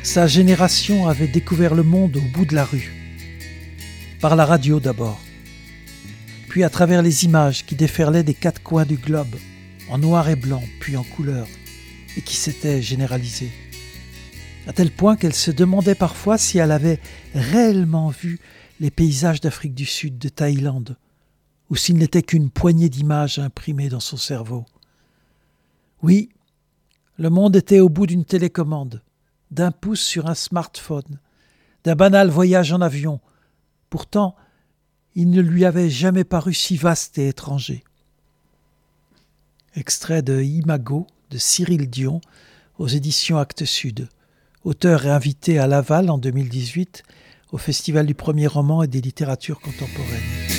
Sa génération avait découvert le monde au bout de la rue. Par la radio d'abord, puis à travers les images qui déferlaient des quatre coins du globe, en noir et blanc, puis en couleur, et qui s'étaient généralisées. À tel point qu'elle se demandait parfois si elle avait réellement vu les paysages d'Afrique du Sud, de Thaïlande, ou s'il n'était qu'une poignée d'images imprimées dans son cerveau. Oui, le monde était au bout d'une télécommande, d'un pouce sur un smartphone, d'un banal voyage en avion. Pourtant, il ne lui avait jamais paru si vaste et étranger. Extrait de Imago de Cyril Dion aux éditions Actes Sud, auteur et invité à Laval en 2018 au Festival du premier roman et des littératures contemporaines.